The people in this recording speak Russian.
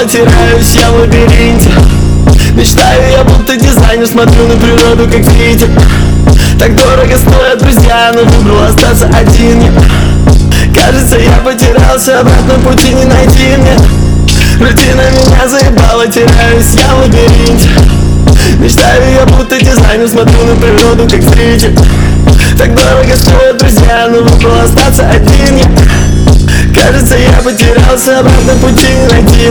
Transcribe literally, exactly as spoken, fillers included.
заебало, теряюсь я в лабиринте. Мечтаю я будто дизайнер, смотрю на природу как зритель. Так дорого стоят друзья, но выбрал остаться один я. Кажется, я потерялся, обратно пути не найти мне. Рутина меня заебала, теряюсь я в лабиринте. Мечтаю я будто дизайнер, смотрю на природу как зритель. Так дорого стоят друзья, но выбрал остаться один я. Кажется, я потерялся, обратно пути не найти.